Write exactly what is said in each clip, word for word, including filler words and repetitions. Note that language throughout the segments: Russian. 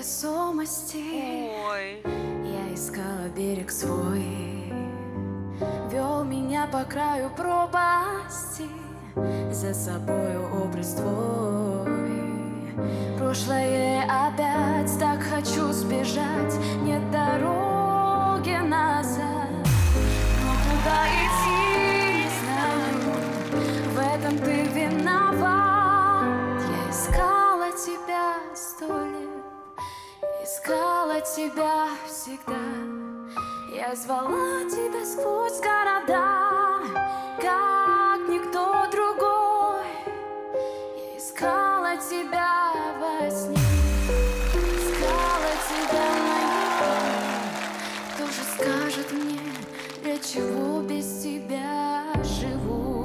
невесомости. Ой. Я искала берег свой, вел меня по краю пропасти, за собою образ твой. Прошлое опять, так хочу сбежать, нет дороги назад. Но куда идти, не знаю, в этом ты виноват. Я искала тебя сто лет, искала тебя всегда. Я звала тебя сквозь города, как никто другой. Я искала тебя во сне, искала тебя наяву. Кто же скажет мне, для чего без тебя живу?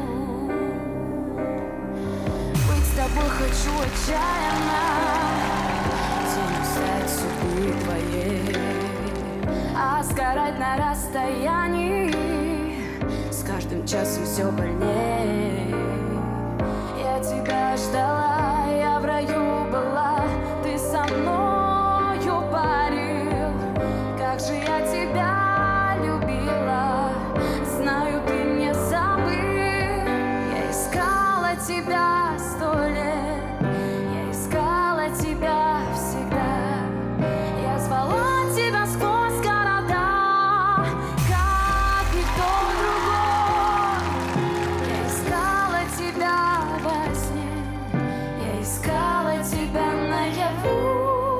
Быть с тобой хочу отчаянно, тенью стать судьбы твоей, а сгорать на расстоянии с каждым часом все больней. Я тебя ждала, я в раю была, ты со мною парил. Как же я тебя любила, знаю, ты не забыл. Я искала тебя сто лет, я искала тебя всегда. Я звала тебя сквозь города, как никто другой. Я искала тебя во сне, я искала тебя наяву.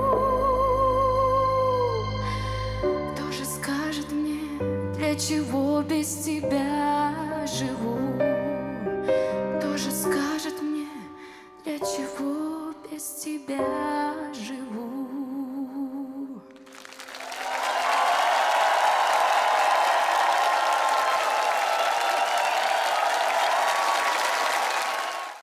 Кто же скажет мне, для чего без тебя живу? Кто же скажет мне, для чего без тебя живу?